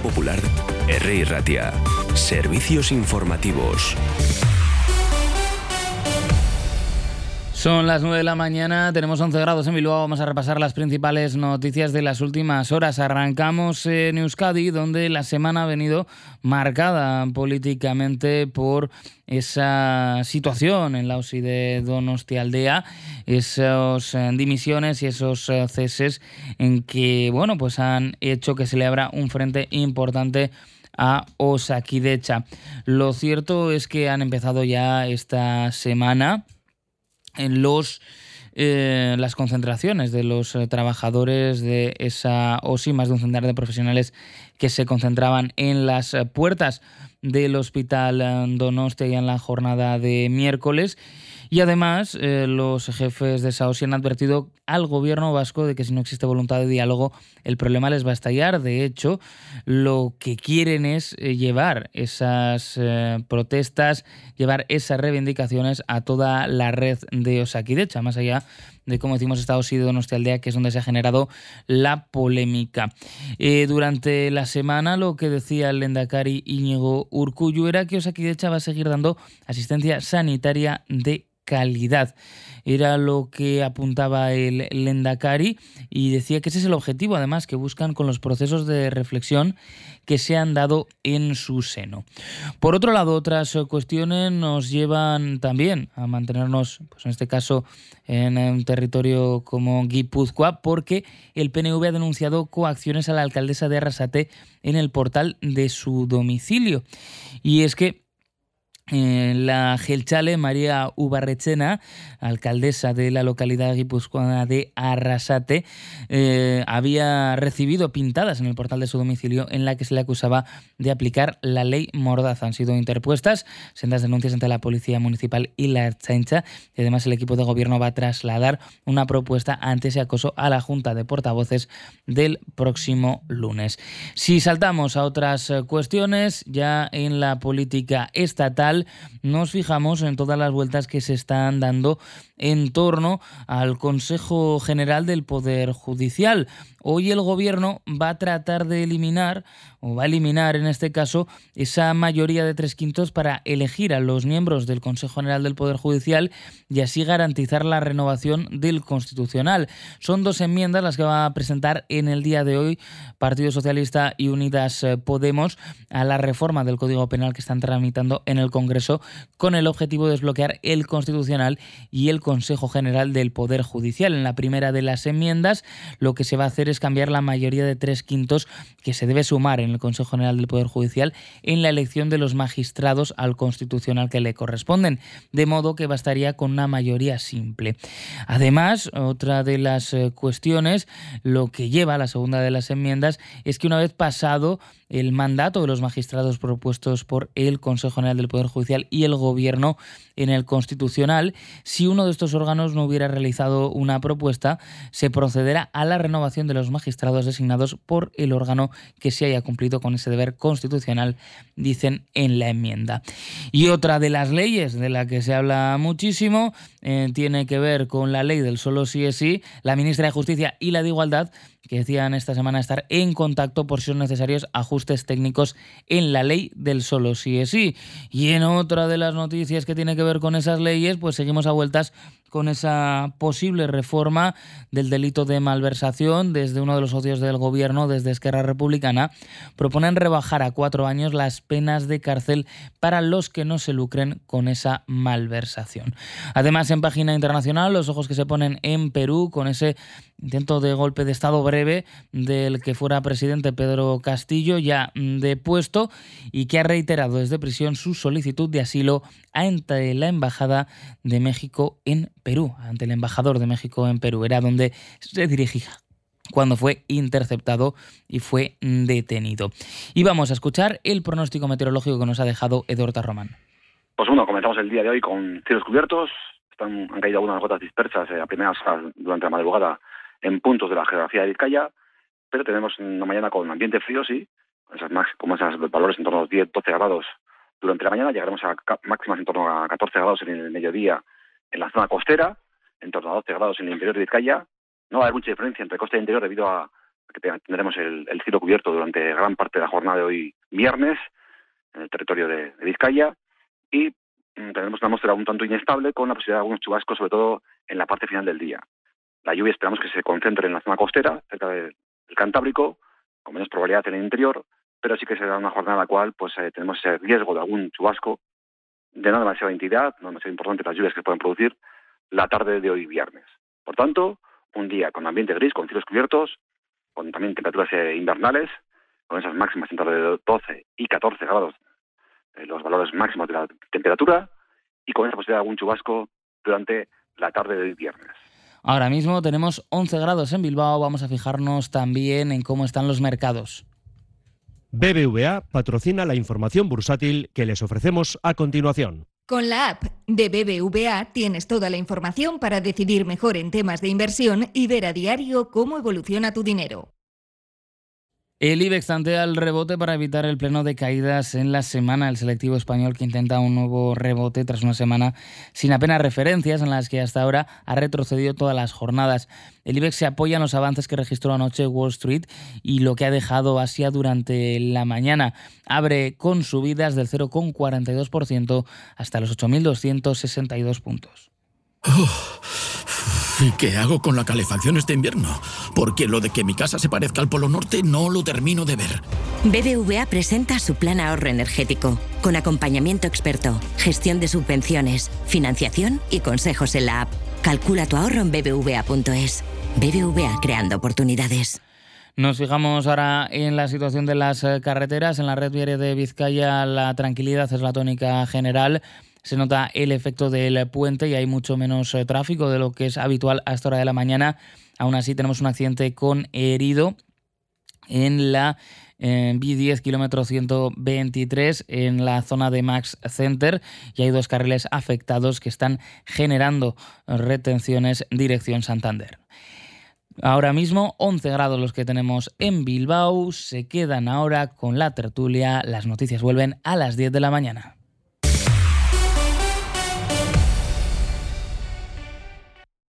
Popular, R. Ratia. Servicios informativos. Son las 9 de la mañana, tenemos 11 grados en Bilbao. Vamos a repasar las principales noticias de las últimas horas. Arrancamos en Euskadi, donde la semana ha venido marcada políticamente por esa situación en la OSI de Donostialdea, esas dimisiones y esos ceses en que, pues han hecho que se le abra un frente importante a Osakidetza. Lo cierto es que han empezado ya esta semana en las concentraciones de los trabajadores de esa OSI, más de un centenar de profesionales que se concentraban en las puertas del Hospital Donostia en la jornada de miércoles. Y además, los jefes de esa OSI han advertido al gobierno vasco de que si no existe voluntad de diálogo, el problema les va a estallar. De hecho, lo que quieren es llevar esas protestas, llevar esas reivindicaciones a toda la red de Osakidetza, más allá de, como decimos, esta OSI de Donostialdea, que es donde se ha generado la polémica. Durante la semana, lo que decía el lehendakari Iñigo Urkullu era que Osakidetza va a seguir dando asistencia sanitaria de calidad. Era lo que apuntaba el lehendakari y decía que ese es el objetivo, además, que buscan con los procesos de reflexión que se han dado en su seno. Por otro lado, otras cuestiones nos llevan también a mantenernos, en este caso, en un territorio como Guipúzcoa, porque el PNV ha denunciado coacciones a la alcaldesa de Arrasate en el portal de su domicilio. Y es que la jeltzale María Ubarretxena, alcaldesa de la localidad guipuzcoana de Arrasate, había recibido pintadas en el portal de su domicilio en la que se le acusaba de aplicar la ley Mordaza. Han sido interpuestas sendas denuncias ante la Policía Municipal y la Ertzaintza, y además el equipo de gobierno va a trasladar una propuesta ante ese acoso a la Junta de Portavoces del próximo lunes. Si saltamos a otras cuestiones, ya en la política estatal, nos fijamos en todas las vueltas que se están dando en torno al Consejo General del Poder Judicial. Hoy el Gobierno va a tratar de eliminar en este caso esa mayoría de 3/5 para elegir a los miembros del Consejo General del Poder Judicial y así garantizar la renovación del Constitucional. Son 2 enmiendas las que va a presentar en el día de hoy Partido Socialista y Unidas Podemos a la reforma del Código Penal que están tramitando en el Congreso, con el objetivo de desbloquear el Constitucional y el Consejo General del Poder Judicial. En la primera de las enmiendas, lo que se va a hacer es cambiar la mayoría de 3/5 que se debe sumar en el Consejo General del Poder Judicial en la elección de los magistrados al Constitucional que le corresponden, de modo que bastaría con una mayoría simple. Además, otra de las cuestiones, lo que lleva a la segunda de las enmiendas, es que una vez pasado el mandato de los magistrados propuestos por el Consejo General del Poder Judicial y el Gobierno en el Constitucional, si uno de estos órganos no hubiera realizado una propuesta, se procederá a la renovación de los magistrados designados por el órgano que se haya cumplido con ese deber constitucional, dicen en la enmienda. Y otra de las leyes de la que se habla muchísimo tiene que ver con la ley del solo sí es sí. La ministra de Justicia y la de Igualdad, que decían esta semana estar en contacto por si son necesarios ajustes técnicos en la ley del solo sí es sí. Y en otra de las noticias que tiene que ver con esas leyes, pues seguimos a vueltas con esa posible reforma del delito de malversación. Desde uno de los socios del gobierno, desde Esquerra Republicana, proponen rebajar a 4 años las penas de cárcel para los que no se lucren con esa malversación. Además, en página internacional, los ojos que se ponen en Perú con ese intento de golpe de Estado breve del que fuera presidente Pedro Castillo, ya depuesto, y que ha reiterado desde prisión su solicitud de asilo ante la Embajada de México en Perú, ante el embajador de México en Perú. Era donde se dirigía cuando fue interceptado y fue detenido. Y vamos a escuchar el pronóstico meteorológico que nos ha dejado Eduardo Román. Pues bueno, comenzamos el día de hoy con cielos cubiertos. Han caído algunas gotas dispersas a primeras horas durante la madrugada en puntos de la geografía de Vizcaya, pero tenemos una mañana con ambiente frío, sí, como esas valores en torno a los 10-12 grados durante la mañana. Llegaremos a máximas en torno a 14 grados en el mediodía en la zona costera, en torno a 12 grados en el interior de Vizcaya. No va a haber mucha diferencia entre costa e interior debido a que tendremos el cielo cubierto durante gran parte de la jornada de hoy viernes en el territorio de Vizcaya, y tendremos una atmósfera un tanto inestable con la posibilidad de algunos chubascos, sobre todo en la parte final del día. La lluvia esperamos que se concentre en la zona costera, cerca del Cantábrico, con menos probabilidad en el interior, pero sí que será una jornada en la cual tenemos ese riesgo de algún chubasco de no demasiada entidad, no demasiado importante las lluvias que pueden producir la tarde de hoy viernes. Por tanto, un día con ambiente gris, con cielos cubiertos, con también temperaturas invernales, con esas máximas entre de 12 y 14 grados, los valores máximos de la temperatura, y con esa posibilidad de algún chubasco durante la tarde de hoy viernes. Ahora mismo tenemos 11 grados en Bilbao. Vamos a fijarnos también en cómo están los mercados. BBVA patrocina la información bursátil que les ofrecemos a continuación. Con la app de BBVA tienes toda la información para decidir mejor en temas de inversión y ver a diario cómo evoluciona tu dinero. El IBEX tantea el rebote para evitar el pleno de caídas en la semana. El selectivo español que intenta un nuevo rebote tras una semana sin apenas referencias en las que hasta ahora ha retrocedido todas las jornadas. El IBEX se apoya en los avances que registró anoche Wall Street y lo que ha dejado Asia durante la mañana. Abre con subidas del 0,42% hasta los 8.262 puntos. ¿Y qué hago con la calefacción este invierno? Porque lo de que mi casa se parezca al Polo Norte no lo termino de ver. BBVA presenta su plan ahorro energético, con acompañamiento experto, gestión de subvenciones, financiación y consejos en la app. Calcula tu ahorro en bbva.es. BBVA, creando oportunidades. Nos fijamos ahora en la situación de las carreteras. En la red viaria de Vizcaya la tranquilidad es la tónica general. Se nota el efecto del puente y hay mucho menos tráfico de lo que es habitual a esta hora de la mañana. Aún así tenemos un accidente con herido en la B10 kilómetro 123 en la zona de Max Center, y hay 2 carriles afectados que están generando retenciones dirección Santander. Ahora mismo 11 grados los que tenemos en Bilbao. Se quedan ahora con la tertulia. Las noticias vuelven a las 10 de la mañana.